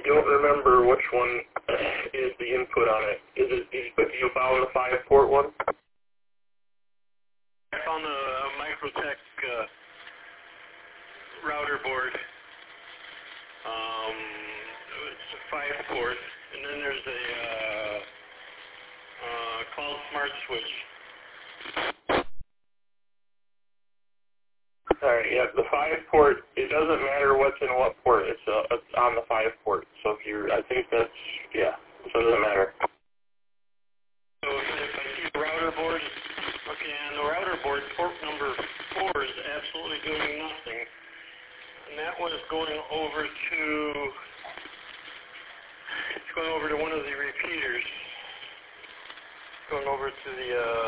don't remember which one is the input on it. Did you found the 5-port one? I found the Microtech router board. It's a 5-port, and then there's a Cloud Smart switch. Alright, yeah, the 5-port, it doesn't matter what's in what port, it's on the 5-port. So if you're, I think that's, yeah, so it doesn't matter. So if I see the router board, okay, on the router board, port number 4 is absolutely doing nothing. And that one is going over to, it's going over to one of the repeaters. It's going over to the